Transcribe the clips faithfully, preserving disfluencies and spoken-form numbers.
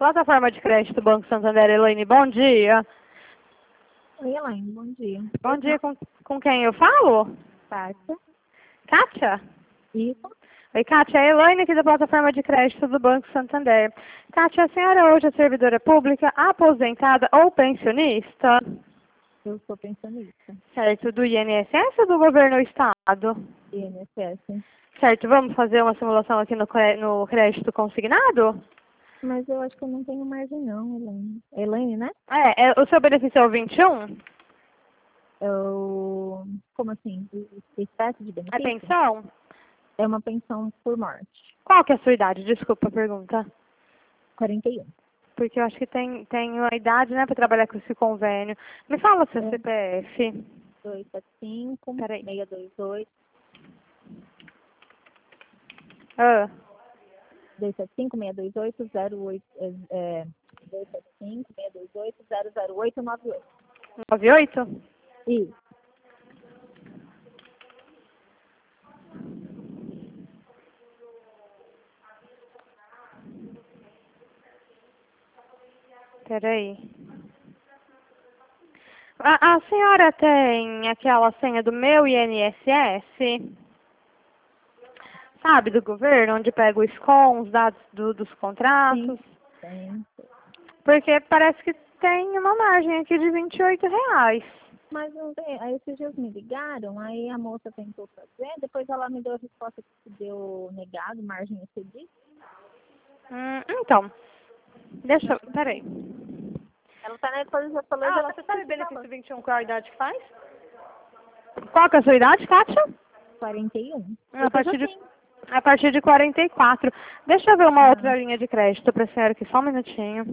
Plataforma de crédito do Banco Santander, Elaine, bom dia. Oi, Elaine, bom dia. Bom dia, com, com quem eu falo? Kátia. Kátia? Isso. Oi, Kátia, é a Elaine aqui da Plataforma de Crédito do Banco Santander. Kátia, a senhora hoje é servidora pública, aposentada ou pensionista? Eu sou pensionista. Certo, do I N S S ou do governo do estado? I N S S. Certo, vamos fazer uma simulação aqui no, cre- no crédito consignado? Mas eu acho que eu não tenho margem não, Elaine. Elaine, né? É, é, o seu benefício é o vinte e um? Eu... Como assim? Espécie de É benefício? pensão? É uma pensão por morte. Qual que é a sua idade? Desculpa a pergunta. quarenta e um. Porque eu acho que tem, tem uma idade, né, para trabalhar com esse convênio. Me fala o seu É. C P F. dois sete cinco, Peraí. seis dois oito, Ah, dois sete cinco, seis dois oito, zero oito, é, dois sete cinco, seis dois oito, zero zero oito nove oito. noventa e oito? Isso. Peraí. A, a senhora tem aquela senha do meu I N S S? Sabe, do governo, onde pega o SCOM, os dados do- dos contratos? Sim. Tem. Porque parece que tem uma margem aqui de vinte e oito reais. Mas não tem. Aí esses dias me ligaram, aí a moça tentou fazer, depois ela me deu a resposta que deu negado, margem excedida. Hum, então, deixa eu... Peraí. Ela tá na atualização, mas Ah, ela você fica sabe te benefício falando. vinte e um, qual a idade que faz? Qual que é a sua idade, Kátia? quarenta e um. A Porque eu já partir de, tenho. a partir de quarenta e quatro. Deixa eu ver uma Ah, outra linha de crédito para a senhora aqui, só um minutinho.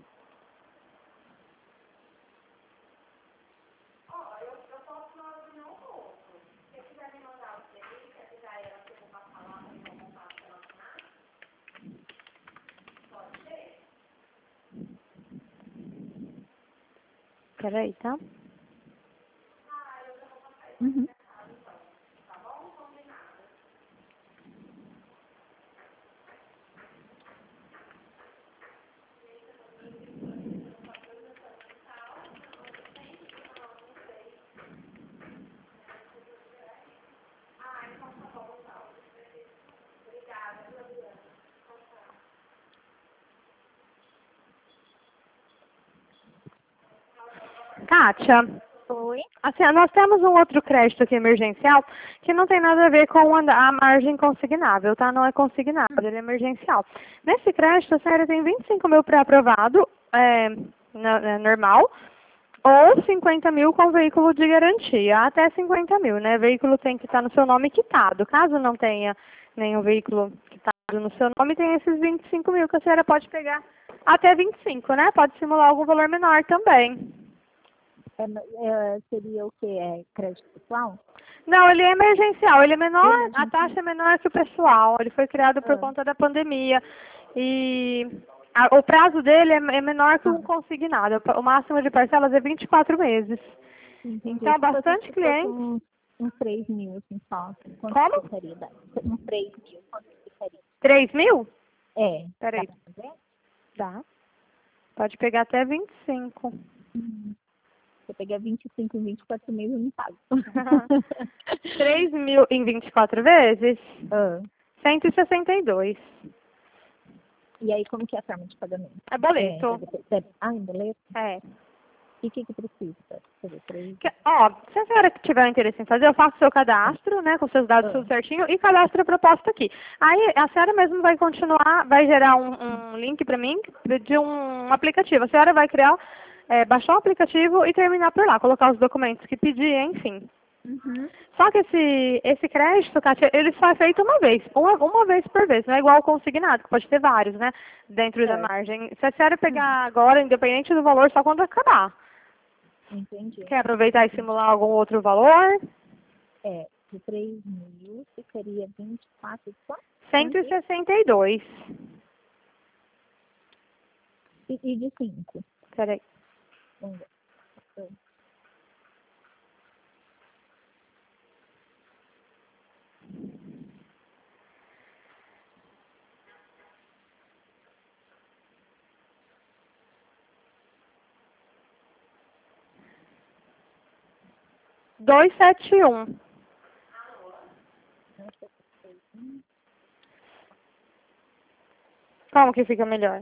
Peraí, tá? uhum. Kátia, Foi? assim, nós temos um outro crédito aqui emergencial que não tem nada a ver com a a margem consignável, tá? Não é consignável, ele é emergencial. Nesse crédito, a senhora tem vinte e cinco mil pré-aprovado, é, na- é, normal, ou cinquenta mil com veículo de garantia, até cinquenta mil, né? Veículo tem que estar no seu nome quitado. Caso não tenha nenhum veículo quitado no seu nome, tem esses vinte e cinco mil que a senhora pode pegar até vinte e cinco, né? Pode simular algum valor menor também. É, é, seria o que? É crédito pessoal? Não, ele é emergencial, ele é menor, a Emergencial. taxa é menor que o pessoal. Ele foi criado por Ah, conta da pandemia. E a- o prazo dele é, é menor que um ah, consignado. O máximo de parcelas é vinte e quatro meses. entendi. Então, Se fosse, bastante se fosse clientes. uns, uns três mil, assim, só. Quanto que Como? ficaria? daí? Uns três mil, quanto que ficaria? três mil? É. Dá Peraí, pra fazer? dá. Pode pegar até vinte e cinco. Hum. Se eu pegar vinte e cinco, vinte e quatro meses, eu não pago. três mil em vinte e quatro vezes? Ah, cento e sessenta e dois. e aí, como que é a forma de pagamento? É É, boleto. deve ser- deve- ah, em boleto? É. E o que que precisa? Pra fazer três? Que- Ó, se a senhora tiver interesse em fazer, eu faço seu cadastro, né, com seus dados Ah, tudo certinho e cadastro a proposta aqui. Aí a senhora mesmo vai continuar, vai gerar um, um link para mim de um aplicativo. A senhora vai criar, é, baixar o aplicativo e terminar por lá, colocar os documentos que pedir, enfim. uhum. Só que esse, esse crédito, Kátia, ele só é feito uma vez, uma, uma vez por vez, não é igual ao consignado, que pode ter vários, né, dentro da Certo. margem. Se a senhora Hum, pegar agora, independente do valor, só quando acabar. entendi. Quer aproveitar e simular algum outro valor? É, de três mil ficaria vinte e quatro só? cento Quanto e isso? sessenta e dois. E, e de cinco? Peraí. Vamos ver. Ah, dois sete um. Como que fica melhor?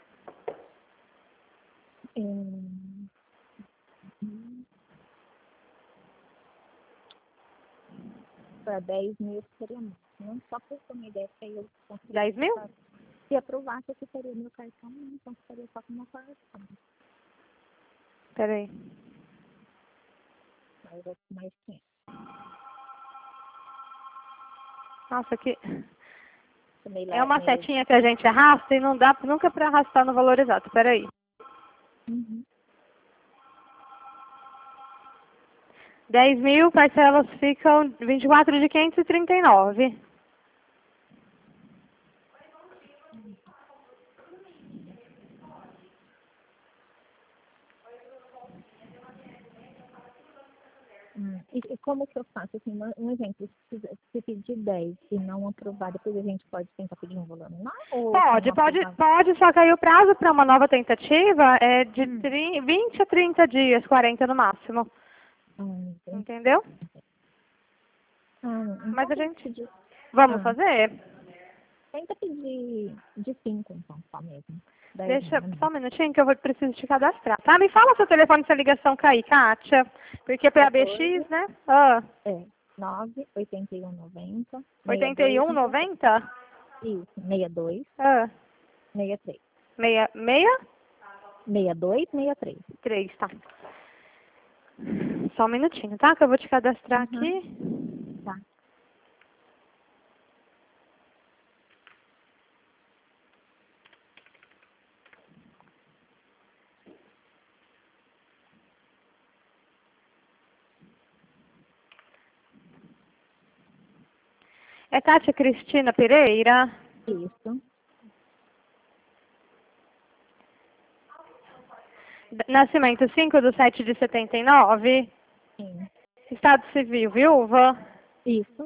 Hum. Para dez mil seria muito. Não só por ter uma ideia, porque aí eu consigo. dez mil? Se aprovasse, eu ficaria meu cartão, então ficaria só com uma cartão. Peraí. Mas eu mais tempo. Nossa, que... Também É uma meio- setinha que a gente arrasta e não dá nunca para arrastar no valor exato. Peraí. Uhum. dez mil, parcelas ficam vinte e quatro de quinhentos e trinta e nove. Hum. E, e como que eu faço? Assim, um um exemplo, se, quiser- se pedir dez e não aprovar, depois a gente pode tentar pedir um valor menor? Ou Pode, não pode, aprovar? pode, só que aí o prazo para uma nova tentativa é de Hum. tri- vinte a trinta dias, quarenta no máximo. Hum, entendi. Entendeu? Ah, então Mas a tenta gente... pedir, Vamos ah, fazer? tenta pedir de cinco, então, só mesmo. dez Deixa mil, né? só um minutinho que eu vou preciso te cadastrar. Tá? Me fala seu telefone se a ligação cair, Kátia. Porque para a B X, né? Ah, É, nove oito um nove zero oitenta e um noventa? Isso, sessenta e dois, Ah, sessenta e três. meia, meia? sessenta e dois, sessenta e três. Três, tá. Só um minutinho, tá? Que eu vou te cadastrar Uhum. aqui. Tá. É Kátia Cristina Pereira. Isso. Nascimento cinco de sete de setenta e nove. Sim. Estado civil, viúva. Isso.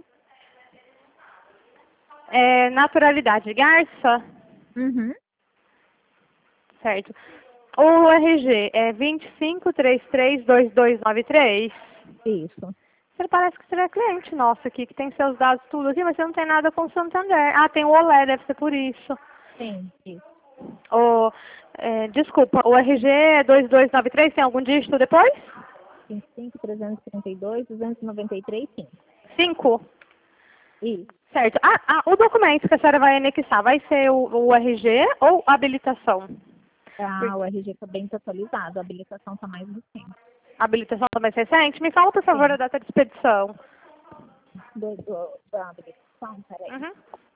É, naturalidade, garça. Uhum. Certo. O R G é vinte e cinco, trinta e três, vinte e dois noventa e três. Isso. Você parece que você é cliente nosso aqui, que tem seus dados tudo aqui, mas você não tem nada com o Santander. Ah, tem o Olé, deve ser por isso. Sim, isso. O, é, desculpa, o R G é dois dois nove três, tem algum dígito depois? vinte e cinco, trezentos e trinta e dois, duzentos e noventa e três, sim. cinco. Isso. Certo. Ah, ah, o documento que a senhora vai anexar vai ser o, o R G ou a habilitação? Ah, o R G está bem atualizado, a habilitação está mais recente. A habilitação está mais recente? Me fala, por favor, Sim. a data de expedição. Do, do, da habilitação, peraí. Uhum.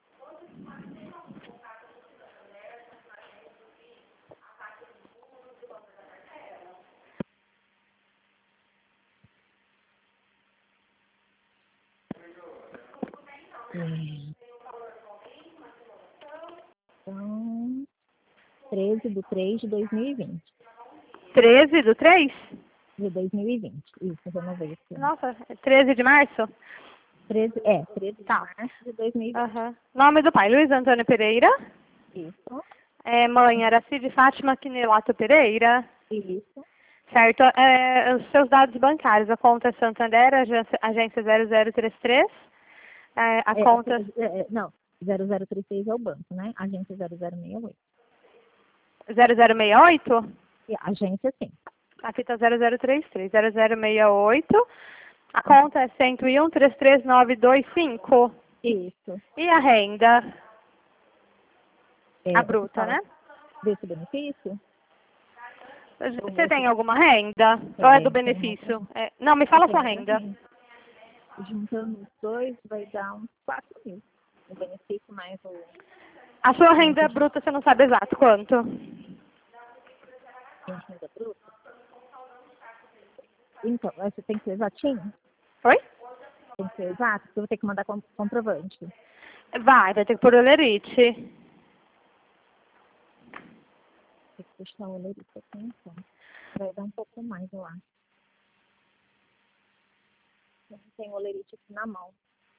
Hum. Então, treze de três de dois mil e vinte. treze do três? De dois mil e vinte. Isso, eu renovei esse ano. Nossa, é treze de março? treze, é, treze Tá. de março de dois mil e vinte. Aham. Nome do pai, Luiz Antônio Pereira. Isso, É, mãe, Aracide Fátima Quinelato Pereira. isso. Certo. É, os seus dados bancários, a conta é Santander, agência, agência zero zero três três. É, a É, conta é, é, não, zero zero três seis é o banco, né? Agência zero zero seis oito. zero zero seis oito. E a agência, sim. A fita zero zero três três. zero zero seis oito. A conta é cento e um, três três nove dois cinco. Isso. E a renda? É, A você bruta, fala né? desse benefício? Você tem alguma renda? É, Ou é do tem benefício? É, não, me fala a sua outra renda. renda. Juntando os dois, vai dar uns quatro mil. O benefício mais o... A sua renda mais o bruta você não sabe exato quanto? de renda bruta. Então, você tem que ser exatinho? Oi? Tem que ser exato, porque eu vou ter que mandar com- comprovante. Vai, vai ter que pôr o lerite. Tem que puxar o olerite aqui, então. Vai dar um pouco mais, eu acho. Eu não tenho o olerite aqui na mão.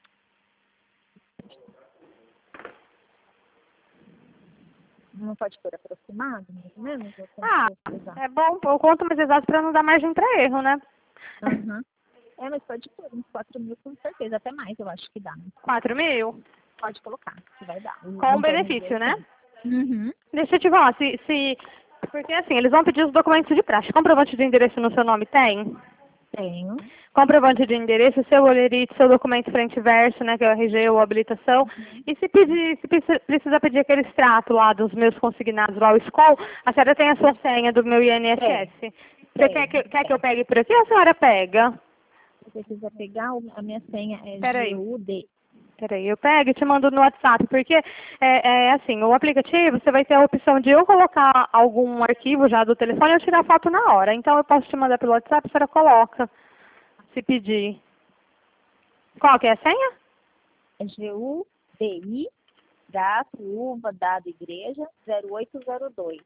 Não pode pôr aproximado, mais ou menos? Ou tem que Ah, ser exato? é bom, eu conto mais exato para não dar margem para erro, né? Aham. É, mas pode pôr uns quatro mil com certeza, até mais eu acho que dá. quatro mil? Pode colocar, que vai dar. Com o benefício, né? Uhum. Deixa eu te falar, se, se... Porque assim, eles vão pedir os documentos de praxe. Comprovante de endereço no seu nome tem? Tenho. Comprovante de endereço, seu olerite, seu documento frente e verso, né, que é o R G ou habilitação. Uhum. E se pedir, se precisa precisa pedir aquele extrato lá dos meus consignados lá, o S C O L, a senhora tem a sua senha do meu I N S S. Tem. Você quer que, quer que eu pegue por aqui ou a senhora pega? Se você quiser pegar, o- a minha senha é Peraí. G U D. Peraí, eu pego e te mando no WhatsApp, porque é, é assim, o aplicativo, você vai ter a opção de eu colocar algum arquivo já do telefone ou tirar foto na hora. Então eu posso te mandar pelo WhatsApp, a senhora coloca, se pedir. Qual que é a senha? É G U D I, gato, uva, dado, igreja, zero oito zero dois.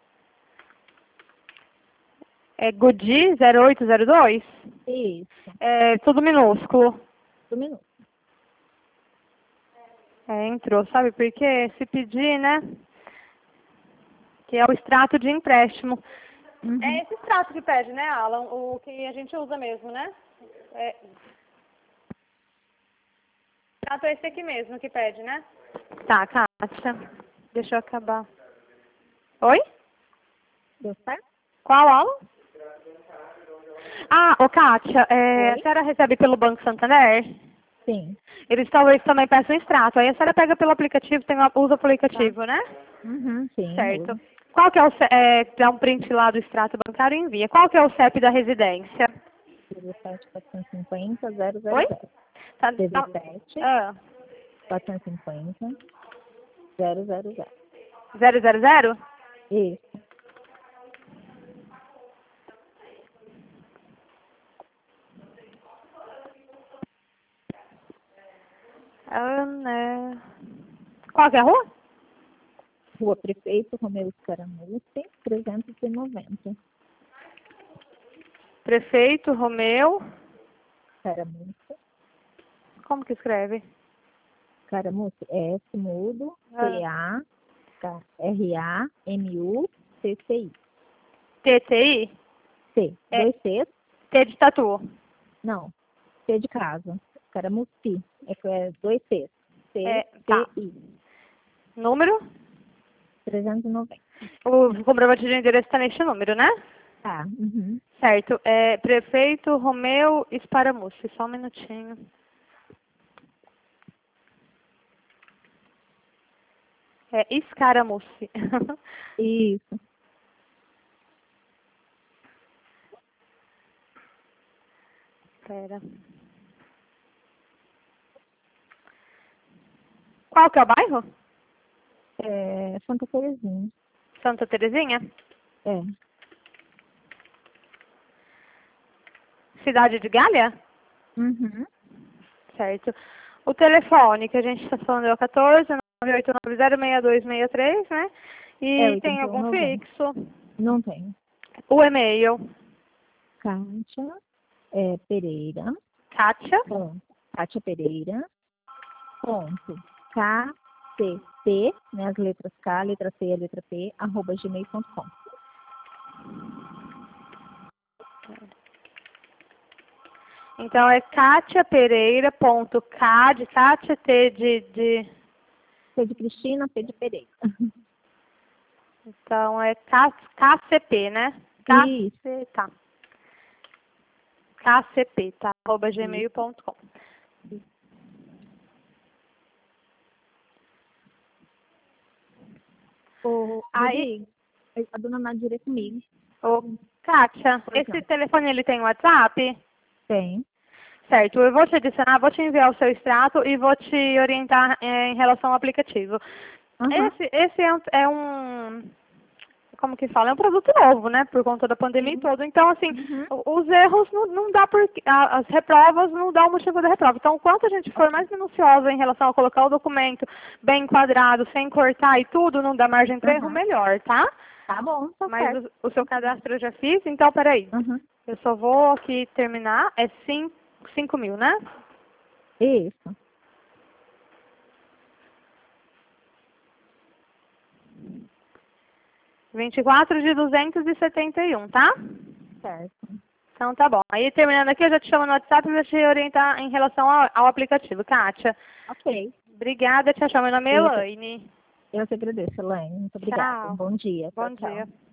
É Gudi zero oito zero dois? Isso. É tudo minúsculo. Um minuto. É, entrou, sabe por quê? Se pedir, né? Que é o extrato de empréstimo. Uhum. É esse extrato que pede, né, Alan? O que a gente usa mesmo, né? É... O extrato é esse aqui mesmo que pede, né? Tá, Kátia. Deixa eu acabar. Oi? Deu certo? Qual aula? Ah, ô Kátia, é, a Oi? senhora recebe pelo Banco Santander? Sim. Eles talvez também peçam extrato. Aí a senhora pega pelo aplicativo, tem, uma- usa o aplicativo, né? Uhum, sim. Certo. uso. Qual que é o C- é, dá um print lá do extrato bancário e envia. Qual que é o C E P da residência? dezessete quatrocentos e cinquenta zero zero Oi? zero. Tá, tá, dezessete ah, quatrocentos e cinquenta zero zero zero. zero zero zero? Isso. Ah, né. Qual que é a rua? Rua Prefeito Romeu Scaramucci, trezentos e noventa. Prefeito Romeu. Scaramucci. Como que escreve? Scaramucci, S mudo, C A R A M U C C I. T T I? C, É. dois Cs. T de tatu. Não, C de casa. Scaramucci, é, que é dois Cs. C, É, tá. C, I. Número? trezentos e noventa. O comprovante de endereço está neste número, né? Tá. Uhum. Certo. É, prefeito Romeu Scaramucci. Só um minutinho. É Scaramucci. Isso. Pera. Qual que é o bairro? É Santa Terezinha. Santa Terezinha? É. Cidade de Galha? Uhum. Certo. O telefone que a gente está falando é o quatorze, nove oito nove zero, seis dois seis três, né? É E tem oitenta e um algum noventa. fixo? Não tem. O e-mail? Kátia é, Pereira. Kátia? Ponto. Kátia Pereira. Ponto. K C P, né, as letras K, a letra C e a letra P, arroba gmail ponto com. Então é Kátia Pereira, ponto K de Kátia, T de, de... C de Cristina, P de Pereira. Então é K, KCP, né? Isso. KC, tá. K C P, tá? Arroba gmail ponto com. O, Aí, Rodrigo, a dona Nadir é comigo. ô, Kátia, Pois esse não. telefone ele tem WhatsApp? Tem. Certo, eu vou te adicionar, vou te enviar o seu extrato e vou te orientar eh, em relação ao aplicativo. Aham. Esse, esse é, um, é um, como que fala, é um produto novo, né, por conta da pandemia e Sim. todo. Então, assim, Uhum. o- os erros não, não dá por, a- as reprovas não dá o motivo da reprova. Então, quanto a gente for mais minuciosa em relação a colocar o documento bem enquadrado, sem cortar e tudo, não dá margem para erro, Aham. melhor, tá? Tá bom, tá Mas certo. o, o seu cadastro eu já fiz, então, peraí. Uhum. Eu só vou aqui terminar, é cinco mil, né? Isso. vinte e quatro de duzentos e setenta e um, tá? Certo. Então tá bom. Aí terminando aqui, eu já te chamo no WhatsApp para te orientar em relação ao, ao aplicativo. Kátia. Ok. Obrigada, tchau, tchau. Meu nome é Eu, Elaine. eu que agradeço, Elaine. Muito obrigada. Tchau. Bom dia. Bom Tchau, tchau. dia.